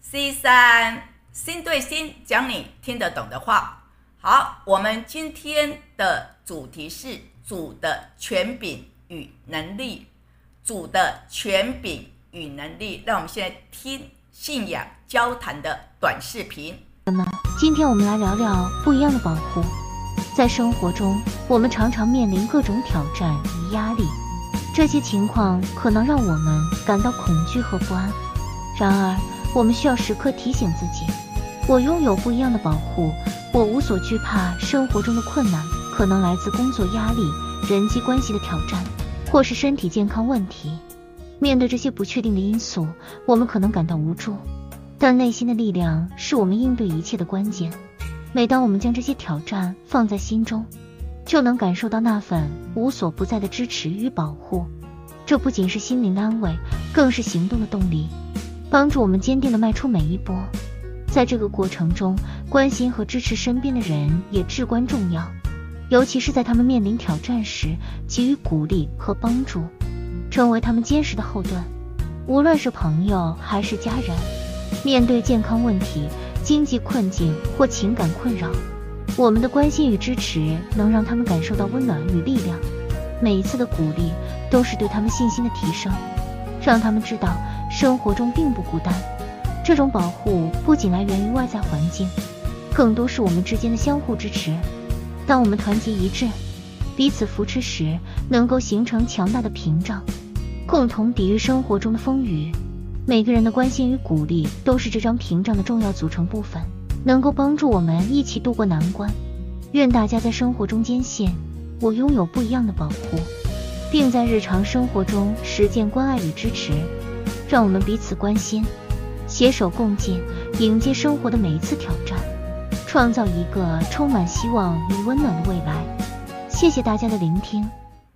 C3心对心讲你听得懂的话。好，我们今天的主题是主的权柄与能力。主的权柄与能力，让我们现在听信仰交谈的短视频。 今天我们来聊聊不一样的保护。在生活中，我们常常面临各种挑战与压力，这些情况可能让我们感到恐惧和不安。然而，我们需要时刻提醒自己，我拥有不一样的保护，我无所惧怕。生活中的困难可能来自工作压力、人际关系的挑战，或是身体健康问题。面对这些不确定的因素，我们可能感到无助，但内心的力量是我们应对一切的关键。每当我们将这些挑战放在心中，就能感受到那份无所不在的支持与保护。这不仅是心灵的安慰，更是行动的动力，帮助我们坚定地迈出每一步。在这个过程中，关心和支持身边的人也至关重要，尤其是在他们面临挑战时，给予鼓励和帮助，成为他们坚实的后盾。无论是朋友还是家人，面对健康问题、经济困境或情感困扰，我们的关心与支持能让他们感受到温暖与力量。每一次的鼓励都是对他们信心的提升，让他们知道生活中并不孤单。这种保护不仅来源于外在环境，更多是我们之间的相互支持。当我们团结一致，彼此扶持时，能够形成强大的屏障，共同抵御生活中的风雨。每个人的关心与鼓励都是这张屏障的重要组成部分，能够帮助我们一起度过难关。愿大家在生活中坚信，我拥有不一样的保护，并在日常生活中实践关爱与支持。让我们彼此关心，携手共进，迎接生活的每一次挑战，创造一个充满希望与温暖的未来。谢谢大家的聆听。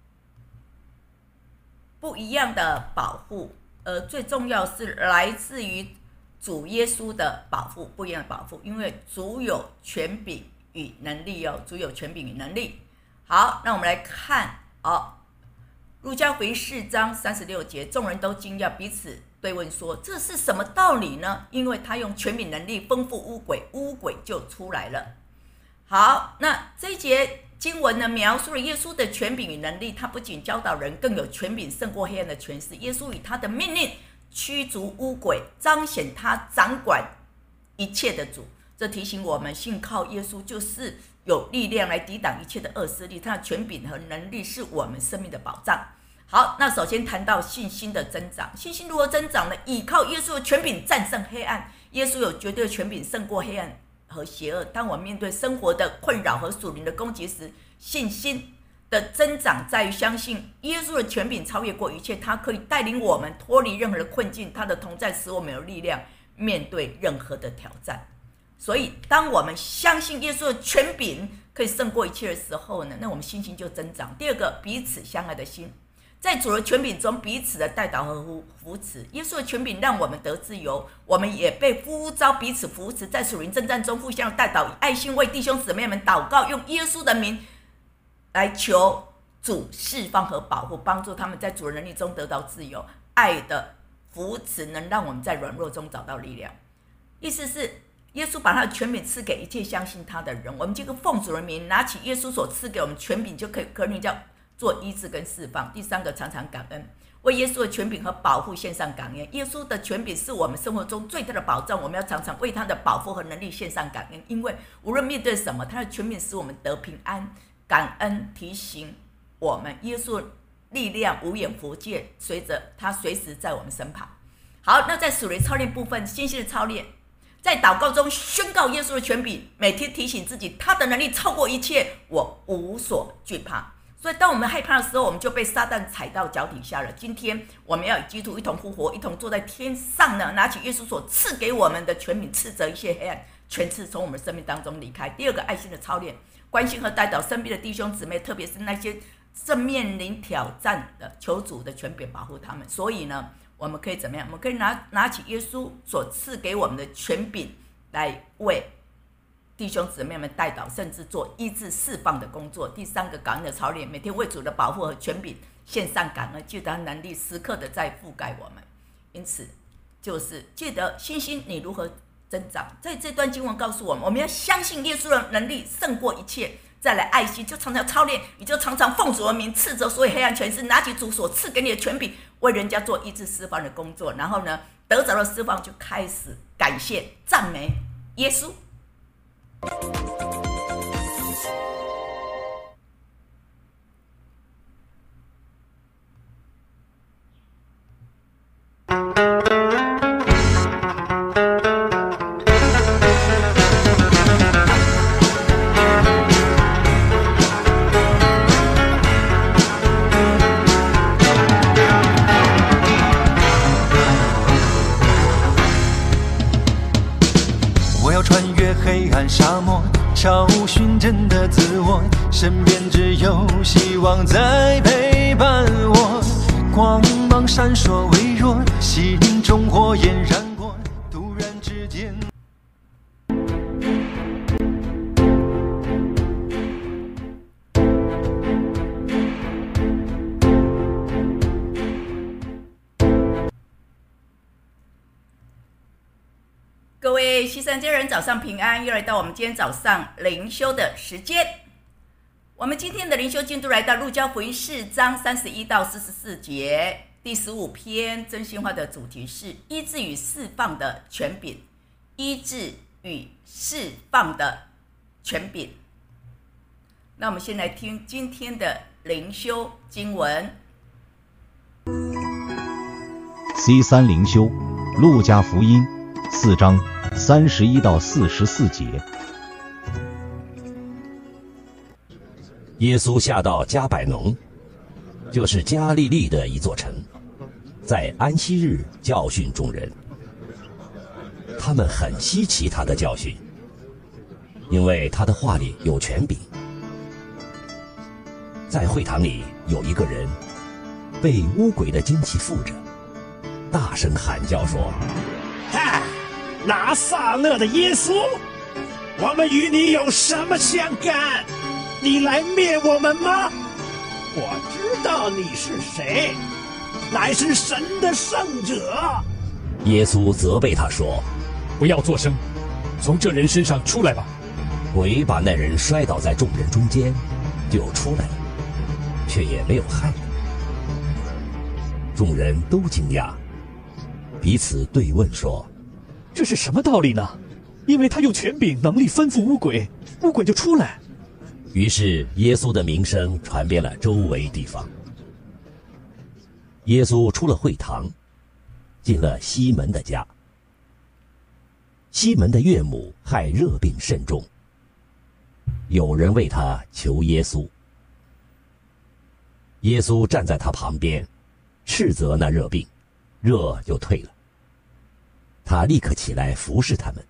不一样的保护，最重要是来自于主耶稣的保护，不一样的保护，因为主有权柄与能力哦，主有权柄与能力。好，那我们来看路加福音4章36节，众人都惊讶，彼此对问说：“这是什么道理呢？”因为他用权柄能力吩咐污鬼，污鬼就出来了。好，那这一节经文呢，描述了耶稣的权柄与能力。他不仅教导人，更有权柄胜过黑暗的权势。耶稣以他的命令驱逐污鬼，彰显他掌管一切的主。这提醒我们，信靠耶稣就是有力量来抵挡一切的恶势力。他的权柄和能力是我们生命的保障。好，那首先谈到信心的增长。信心如何增长呢？依靠耶稣的权柄战胜黑暗。耶稣有绝对的权柄胜过黑暗和邪恶。当我们面对生活的困扰和属灵的攻击时，信心的增长在于相信耶稣的权柄超越过一切，他可以带领我们脱离任何的困境，他的同在使我们有力量面对任何的挑战。所以当我们相信耶稣的权柄可以胜过一切的时候呢，那我们信心就增长。第二个，彼此相爱的心。在主的权柄中，彼此的代祷和扶持。耶稣的权柄让我们得自由，我们也被呼召彼此扶持，在属灵征战中互相代祷，以爱心为弟兄姊妹们祷告，用耶稣的名来求主释放和保护，帮助他们在主的能力中得到自由。爱的扶持能让我们在软弱中找到力量。意思是耶稣把他的权柄赐给一切相信他的人，我们这个奉主的名拿起耶稣所赐给我们权柄，就可以跟人家做医治跟释放。第三个，常常感恩，为耶稣的权柄和保护献上感恩。耶稣的权柄是我们生活中最大的保障，我们要常常为他的保护和能力献上感恩，因为无论面对什么，他的权柄使我们得平安。感恩提醒我们，耶稣力量无远弗届，随着他随时在我们身旁。好，那在属灵操练部分，信心的操练，在祷告中宣告耶稣的权柄，每天提醒自己，他的能力超过一切，我无所惧怕。所以当我们害怕的时候，我们就被撒旦踩到脚底下了。今天我们要与基督一同复活，一同坐在天上呢，拿起耶稣所赐给我们的权柄，斥责一切黑暗，全次从我们生命当中离开。第二个，爱心的操练，关心和代祷身边的弟兄姊妹，特别是那些正面临挑战的，求主的权柄保护他们。所以呢，我们可以怎么样？我们可以拿起耶稣所赐给我们的权柄，来为弟兄姊妹们代祷，甚至做医治释放的工作。第三个，感恩的操练，每天为主的保护和权柄献上感恩，记得他能力时刻的在覆盖我们。因此就是借着信心，你如何增长？在这段经文告诉我们，我们要相信耶稣的能力胜过一切。再来爱心，就常常操练，你就常常奉主的名斥责所有黑暗权势，拿起主所赐给你的权柄，为人家做医治释放的工作。然后呢，得着了释放，就开始感谢赞美耶稣。 沙漠找寻真的自我，身边只有希望在陪伴我。光芒闪烁微弱，心中火焰燃过，突然之间。 各位西山家人，早上平安！又来到我们今天早上灵修的时间。我们今天的灵修进度来到路加福音4章31到44节，第15篇真心话的主题是医治与释放的权柄。医治与释放的权柄。那我们先来听今天的灵修经文。 C3 灵修，路加福音4章31到44节。 耶稣下到加百农，就是加利利的一座城，在安息日教训众人。他们很稀奇他的教训，因为他的话里有权柄。在会堂里有一个人被污鬼的精气附着，大声喊叫说： 哈！拿撒勒的耶稣，我们与你有什么相干？你来灭我们吗？我知道你是谁，乃是神的圣者。 耶稣责备他说： 不要作声，从这人身上出来吧。 鬼把那人摔倒在众人中间，就出来了，却也没有害人。众人都惊讶，彼此对问说： 这是什么道理呢？因为他用权柄能力吩咐污鬼，污鬼就出来。 于是耶稣的名声传遍了周围地方。耶稣出了会堂，进了西门的家。西门的岳母害热病甚重，有人为他求耶稣。耶稣站在他旁边，斥责那热病，热就退了。他立刻起来服侍他们。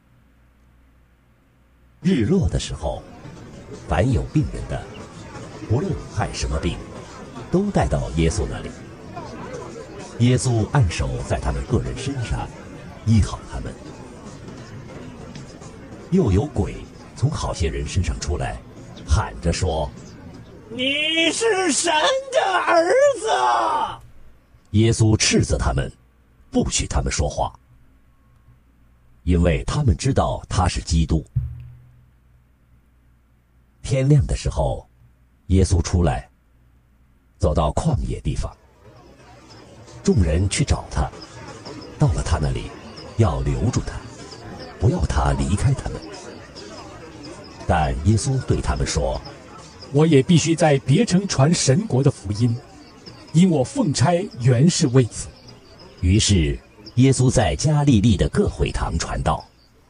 日落的时候，凡有病人的，不论害什么病，都带到耶稣那里。耶稣按手在他们个人身上，医好他们。又有鬼从好些人身上出来，喊着说： 你是神的儿子。 耶稣斥责他们，不许他们说话，因为他们知道他是基督。天亮的时候，耶稣出来，走到旷野地方。众人去找他，到了他那里，要留住他，不要他离开他们。但耶稣对他们说： 我也必须在别城传神国的福音，因我奉差原是为此。 于是耶稣在加利利的各会堂传道。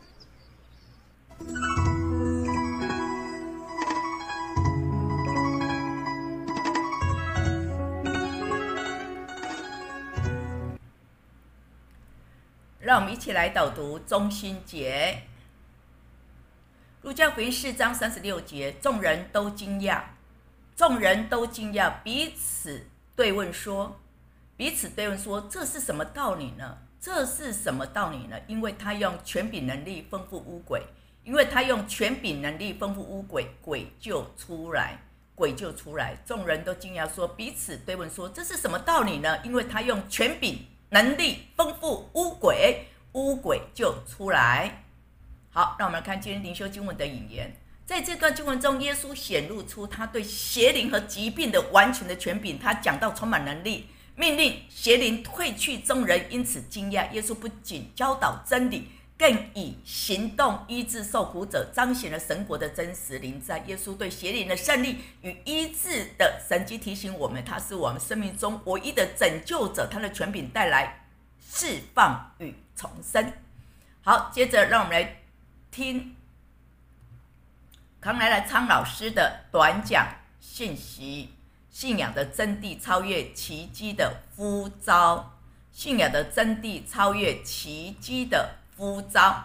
让我们一起来导读中心节。路加福音4章36节，众人都惊讶，彼此对问说，这是什么道理呢？因为他用权柄能力吩咐污鬼，鬼就出来。众人都惊讶说，彼此对问说，这是什么道理呢？因为他用权柄能力丰富污鬼，污鬼就出来。好，让我们来看今天灵修经文的引言。在这段经文中，耶稣显露出他对邪灵和疾病的完全的权柄，他讲到充满能力，命令邪灵退去众人因此惊讶。耶稣不仅教导真理，更以行动医治受苦者，彰显了神国的真实临在。耶稣对邪灵的胜利与医治的神迹提醒我们，他是我们生命中唯一的拯救者，他的权柄带来释放与重生。好，接着让我们来听康乃来昌老师的短讲信息：信仰的真谛超越奇迹的呼召。信仰的真谛超越奇迹的呼召。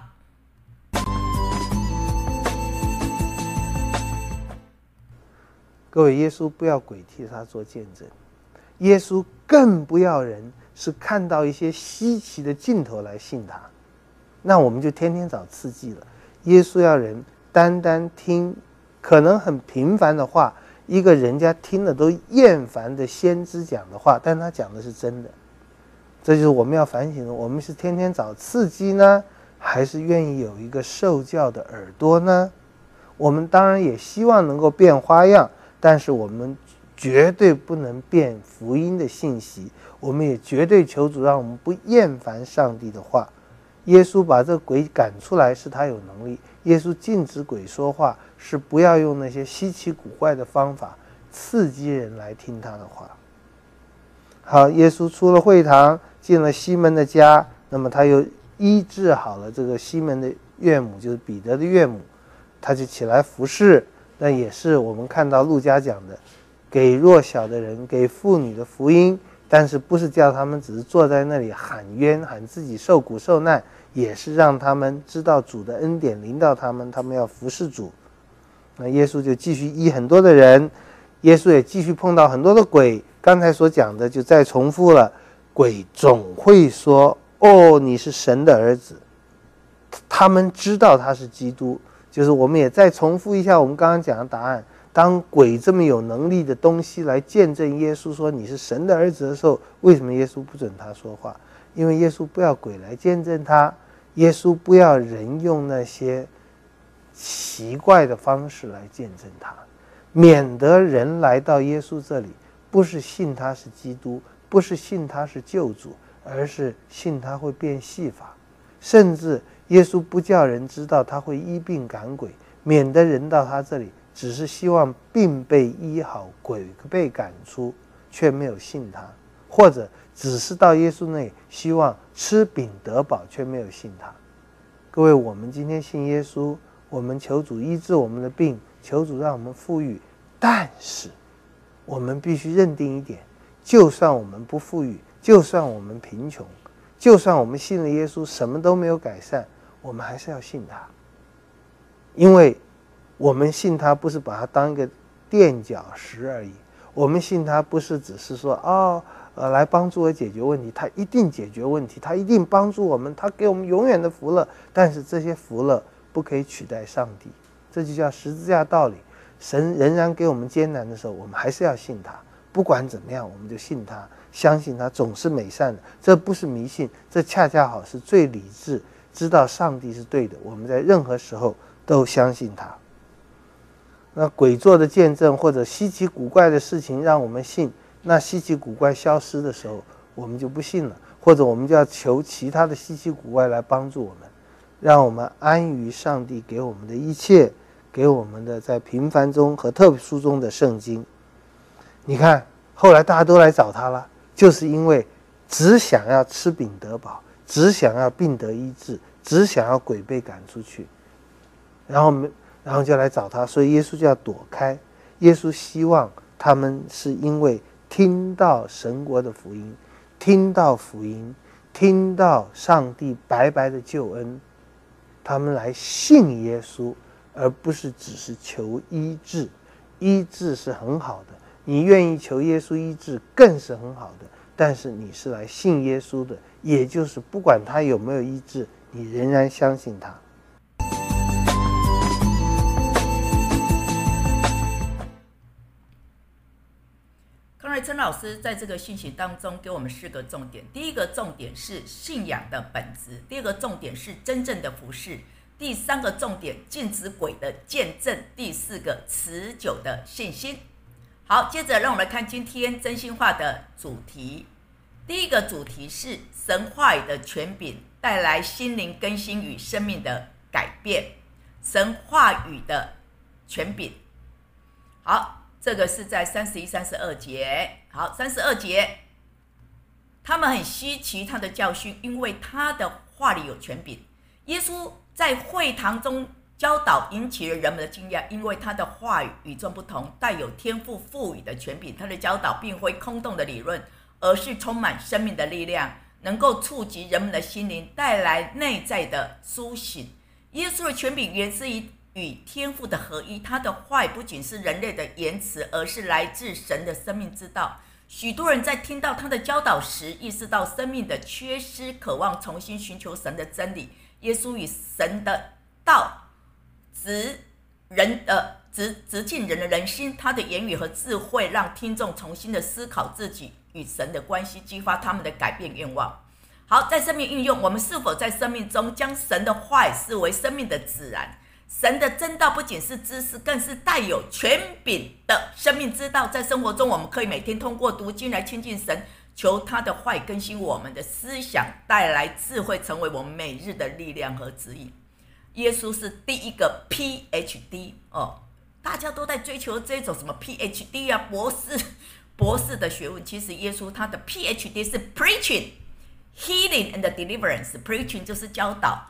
各位，耶稣不要鬼替他做见证，耶稣更不要人是看到一些稀奇的镜头来信他，那我们就天天找刺激了。耶稣要人单单听可能很平凡的话，一个人家听了都厌烦的先知讲的话，但他讲的是真的。这就是我们要反省的，我们是天天找刺激呢，还是愿意有一个受教的耳朵呢？我们当然也希望能够变花样，但是我们绝对不能变福音的信息，我们也绝对求主让我们不厌烦上帝的话。耶稣把这鬼赶出来是他有能力，耶稣禁止鬼说话是不要用那些稀奇古怪的方法刺激人来听他的话。好，耶稣出了会堂，进了西门的家，那么他又医治好了这个西门的岳母，就是彼得的岳母，他就起来服侍。那也是我们看到路加讲的，给弱小的人，给妇女的福音，但是不是叫他们只是坐在那里喊冤，喊自己受苦受难，也是让他们知道主的恩典临到他们，他们要服侍主。那耶稣就继续医很多的人，耶稣也继续碰到很多的鬼。刚才所讲的就再重复了，鬼总会说：“哦，你是神的儿子。”他们知道他是基督，就是我们也再重复一下我们刚刚讲的答案。当鬼这么有能力的东西来见证耶稣说你是神的儿子的时候，为什么耶稣不准他说话？因为耶稣不要鬼来见证他，耶稣不要人用那些奇怪的方式来见证他，免得人来到耶稣这里不是信他是基督，不是信他是救主，而是信他会变戏法。甚至耶稣不叫人知道他会医病赶鬼，免得人到他这里只是希望病被医好，鬼被赶出，却没有信他，或者只是到耶稣那里希望吃饼得饱，却没有信他。各位，我们今天信耶稣，我们求主医治我们的病，求主让我们富裕，但是我们必须认定一点，就算我们不富裕，就算我们贫穷，就算我们信了耶稣什么都没有改善，我们还是要信他。因为我们信他不是把他当一个垫脚石而已，我们信他不是只是说来帮助我解决问题，他一定解决问题，他一定帮助我们，他给我们永远的福乐，但是这些福乐不可以取代上帝，这就叫十字架道理。神仍然给我们艰难的时候，我们还是要信他，不管怎么样我们就信他，相信他总是美善的。这不是迷信，这恰恰好是最理智，知道上帝是对的，我们在任何时候都相信他。那鬼做的见证或者稀奇古怪的事情让我们信，那稀奇古怪消失的时候我们就不信了，或者我们就要求其他的稀奇古怪来帮助我们，让我们安于上帝给我们的一切，给我们的在平凡中和特殊中的圣经。你看后来大家都来找他了，就是因为只想要吃饼得饱，只想要病得医治，只想要鬼被赶出去，然后就来找他，所以耶稣就要躲开。耶稣希望他们是因为听到神国的福音，听到福音，听到上帝白白的救恩，他们来信耶稣，而不是只是求医治。医治是很好的，你愿意求耶稣医治更是很好的，但是你是来信耶稣的，也就是不管他有没有医治，你仍然相信他。 陈老师在这个信息当中给我们4个重点。第一个重点是信仰的本质，第二个重点是真正的服事，第3个重点禁止鬼的见证，第4个持久的信心。好，接着让我们来看今天真心话的主题。第一个主题是神话语的权柄带来心灵更新与生命的改变。神话语的权柄，好，这个是在31、32节。好，32节，他们很稀奇他的教训，因为他的话里有权柄。耶稣在会堂中教导引起了人们的惊讶，因为他的话语与众不同，带有天父赋予的权柄。他的教导并非空洞的理论，而是充满生命的力量，能够触及人们的心灵，带来内在的苏醒。耶稣的权柄源自于与天父的合一，他的话语不仅是人类的言辞，而是来自神的生命之道。许多人在听到他的教导时，意识到生命的缺失，渴望重新寻求神的真理。耶稣与神的道直进人的人心，他的言语和智慧让听众重新的思考自己与神的关系，激发他们的改变愿望。好，在生命运用，我们是否在生命中将神的话语视为生命的自然？神的真道不仅是知识，更是带有权柄的生命之道。在生活中，我们可以每天通过读经来亲近神，求他的话语更新我们的思想，带来智慧，成为我们每日的力量和指引。耶稣是第一个 PhD 大家都在追求这种什么 PhD 啊，博士的学问。其实耶稣他的 PhD 是 Preaching、Healing and Deliverance。Preaching 就是教导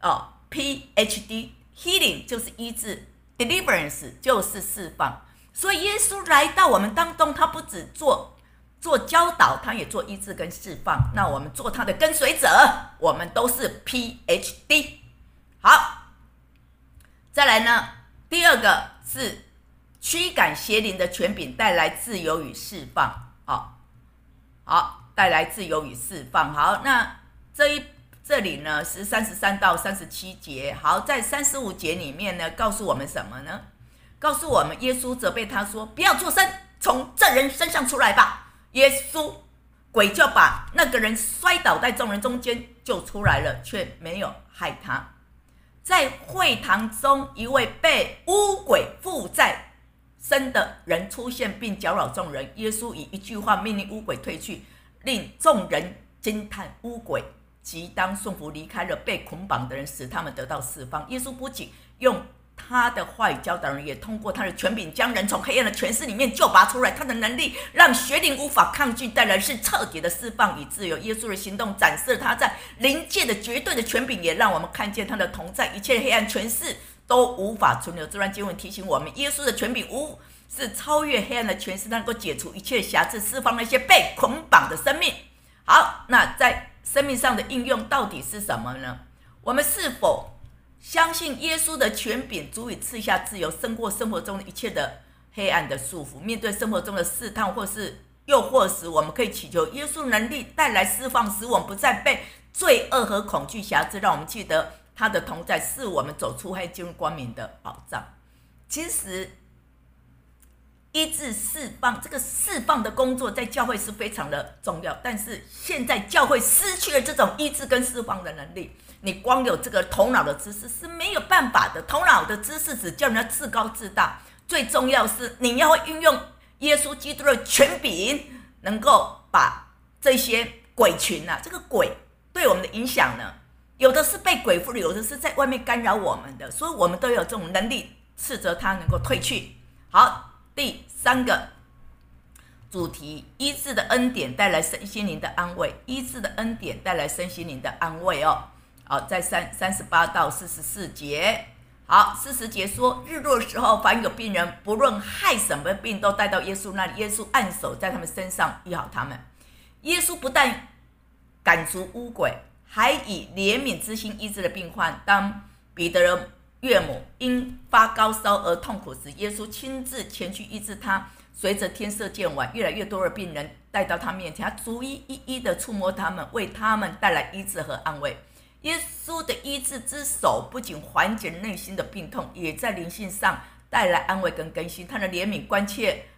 PhD Healing 就是医治， Deliverance 就是释放。所以耶稣来到我们当中，他不只做教导，他也做医治跟释放。那我们做他的跟随者，我们都是 PhD。 好，再来呢，第二个是驱赶邪灵的权柄，带来自由与释放。好，带来自由与释放。好，那这里呢是33到37节。好，在35节里面呢，告诉我们什么呢？告诉我们耶稣责备他说，不要作声，从这人身上出来吧。耶稣鬼就把那个人摔倒在众人中间就出来了，却没有害他。在会堂中，一位被污鬼附在身的人出现并搅扰众人，耶稣以一句话命令污鬼退去，令众人惊叹，污鬼即当顺服离开了被捆绑的人，使他们得到释放。耶稣不仅用他的话语教导人，也通过他的权柄将人从黑暗的权势里面救拔出来。他的能力让邪灵无法抗拒，带来是彻底的释放与自由。耶稣的行动展示了他在灵界的绝对的权柄，也让我们看见他的同在，一切黑暗权势都无法存留。这段经文提醒我们，耶稣的权柄是超越黑暗的权势，能够解除一切瑕疵，释放那些被捆绑的生命。好，那在生命上的应用到底是什么呢？我们是否相信耶稣的权柄足以赐下自由，胜过生活中一切的黑暗的束缚？面对生活中的试探或是诱惑时，我们可以祈求耶稣能力带来释放，使我们不再被罪恶和恐惧辖制。让我们记得他的同在是我们走出黑进入光明的保障。其实医治释放，这个释放的工作在教会是非常的重要，但是现在教会失去了这种医治跟释放的能力。你光有这个头脑的知识是没有办法的，头脑的知识只叫人家自高自大。最重要是你要运用耶稣基督的权柄，能够把这些鬼群这个鬼对我们的影响呢，有的是被鬼附的，有的是在外面干扰我们的，所以我们都有这种能力斥责他能够退去。好，第三个主题，医治的恩典带来身心灵的安慰。医治的恩典带来身心灵的安慰在38到44节。好，40节说，日落的时候，凡有病人，不论害什么病，都带到耶稣那里，耶稣按手在他们身上，医好他们。耶稣不但赶逐污鬼，还以怜悯之心医治了病患。当彼得的岳母因发高烧而痛苦时，耶稣亲自前去医治他。随着天色渐晚，越来越多的病人带到他面前，他逐一一的触摸他们，为他们带来医治和安慰。耶稣的医治之手不仅缓解内心的病痛，也在灵性上带来安慰跟更新。他的怜悯关切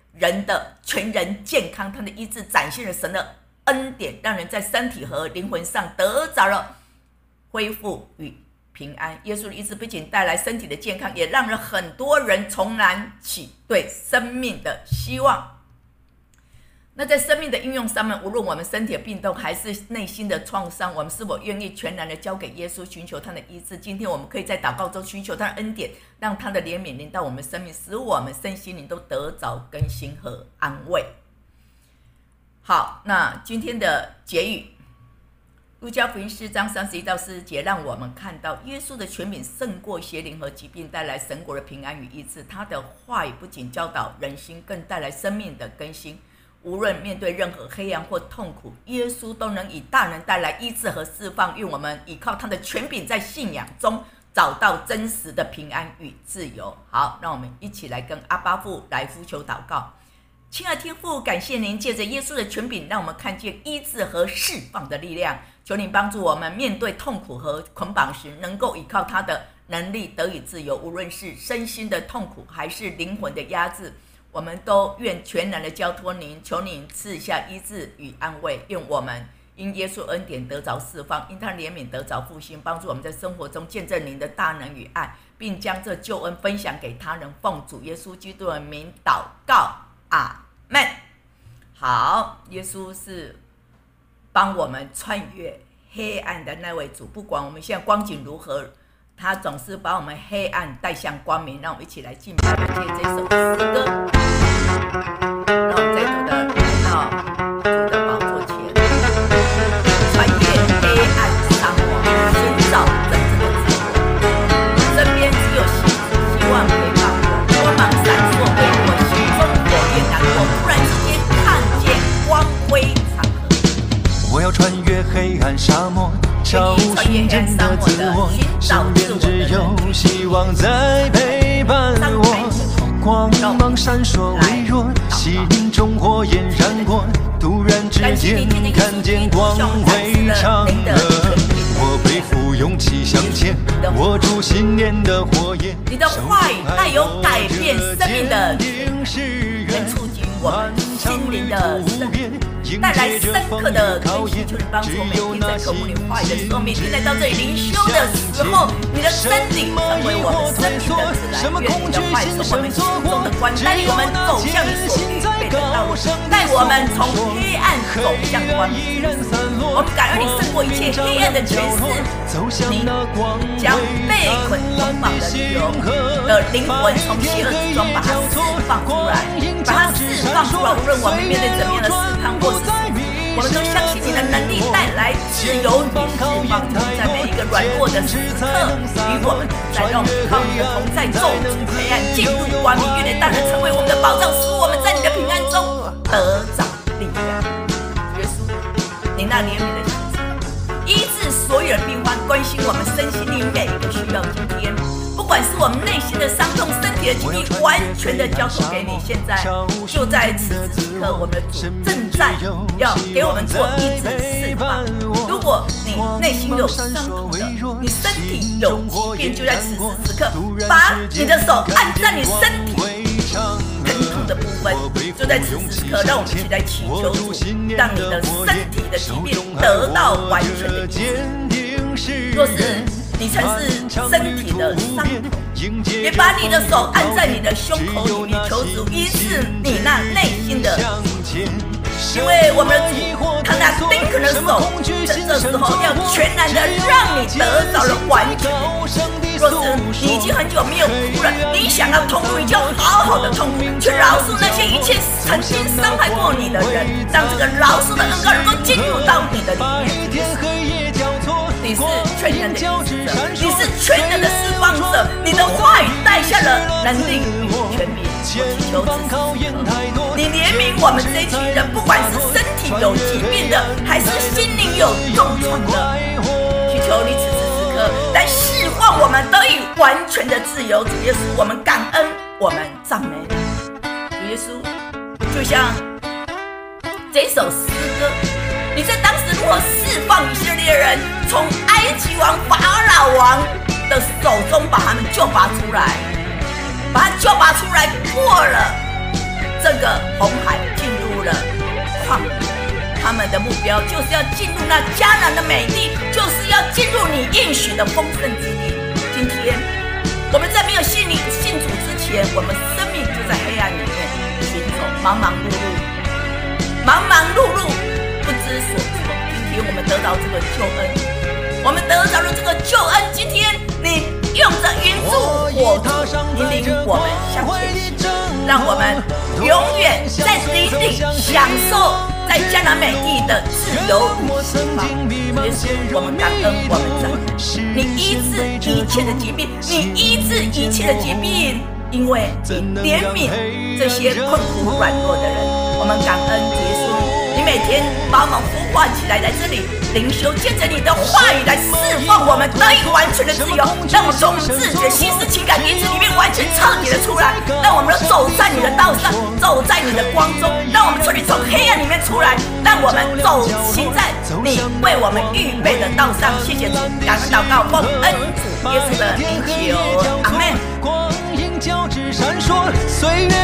人的全人健康，他的医治展现了神的恩典，让人在身体和灵魂上得着了恢复与平安。耶稣的医治不仅带来身体的健康，也让人很多人重燃起对生命的希望。那在生命的应用上面，无论我们身体的病痛还是内心的创伤，我们是否愿意全然的交给耶稣，寻求他的医治？今天我们可以在祷告中寻求他的恩典，让他的怜悯临到我们生命，使我们身心灵都得着更新和安慰。好，那今天的结语，路加福音4章31到40节，让我们看到耶稣的权柄胜过邪灵和疾病，带来神国的平安与医治。他的话语不仅教导人心，更带来生命的更新。无论面对任何黑暗或痛苦，耶稣都能以大能带来医治和释放。愿我们依靠他的权柄，在信仰中找到真实的平安与自由。好，让我们一起来跟阿爸父来呼求祷告。亲爱的天父，感谢您借着耶稣的权柄，让我们看见医治和释放的力量。求您帮助我们面对痛苦和捆绑时，能够依靠他的能力得以自由。无论是身心的痛苦还是灵魂的压制，我们都愿全然的交托您，求您赐下医治与安慰。愿我们因耶稣恩典得着释放，因他怜悯得着复兴，帮助我们在生活中见证您的大能与爱，并将这救恩分享给他人。奉主耶稣基督的名祷告，阿们。好，耶稣是帮我们穿越黑暗的那位主，不管我们现在光景如何，他总是把我们黑暗带向光明。让我们一起来敬拜，借这首诗歌，让我们再度的来到主的宝座前，穿越黑暗沙漠，寻找真正的自由。身边只有希望陪伴我，光芒闪烁为我心中火焰难过。突然之间看见光辉长河， 我要穿越黑暗沙漠，找寻真的自我，身边只有希望在陪伴我。光芒闪烁微弱，心中火焰燃过，突然之间看见光辉长河。我背负勇气向前，握住信念的火焰。 你的话语带有改变生命的能促进我们心灵的生命，带来深刻的更新。求你帮助我们每天在口目里话语的时候，每天来到这里灵修的时候，你的真理成为我们生命的自然。愿你的话语成为我们心中的光，带领我们走向你所预备的道路，带我们从黑暗走向光明。我们感恩你胜过一切黑暗的权势，你将被捆捆绑的灵魂从邪恶之中把它释放出来，把它释放出来。无论我们面对怎么样的试探或是我们都相信你的能力带来自由与释放。在每一个软弱的时刻与我们同在，让我们靠你的同在走出黑暗，进入光明。愿你大能成为我们的保障，使我们在你的平安中得着力量。耶稣，你那怜悯的心肠，医治所有的病患，关心我们身心灵每一个需要。今天不管是我们内心的伤痛，身体的疾病，完全的交托给你。现在就在此时此刻，我们的主正在要给我们做医治释放。如果你内心有伤痛的，你身体有疾病，就在此时此刻，把你的手按在你身体疼痛的部分，就在此时此刻，让我们一起来祈求主，让你的身体的疾病得到完全的医治。若是你曾是身体的伤痛，也把你的手按在你的胸口里面，求主医治你那内心的疾病。因为我们的主，他那钉痕的手，在这时候要全然的让你得到了完全的医治。若是你已经很久没有哭了，你想要痛哭，你就好好的痛哭，去饶恕那些一切曾经伤害过你的人，让这个饶恕的恩膏能够进入到你的里面。你是全能的医治者，你是全能的释放者，你的话语带下了能力与权柄。我祈求此时此刻，你怜悯我们这一群人，不管是身体有疾病的，还是心灵有重创的，祈求你此时此刻来释放我们，得以完全的自由。主耶稣，我们感恩，我们赞美你。主耶稣，就像这首诗歌，你在当时如何释放以色列人从埃及王法老王的手中把他们救拔出来，把他救拔出来，过了这个红海，进入了旷野。他们的目标就是要进入那迦南的美地，就是要进入你应许的丰盛之地。今天我们在没有信主之前，我们生命就在黑暗里面行走，忙忙碌碌，不知所措。今天我们得到这个救恩，我们得到了这个救恩。今天你用着云柱火柱引领我们向前行，让我们永远在灵里享受在迦南美地的自由与释放。耶稣，我们感恩，我们赞美你，医治一切的疾病，你医治一切的疾病，因为你怜悯这些困苦软弱的人。我们感恩主耶稣，你每天把我们呼唤起来，在这里灵修，借着你的话语来释放我们得以完全的自由，让我们从自觉、心思、情感、意志里面完全彻底的出来，让我们走在你的道上，走在你的光中，让我们从黑暗里面出来，让我们行在你为我们预备的道上。谢谢主，感恩祷告，奉恩主耶稣的名求，阿们。 光阴交织闪烁，岁月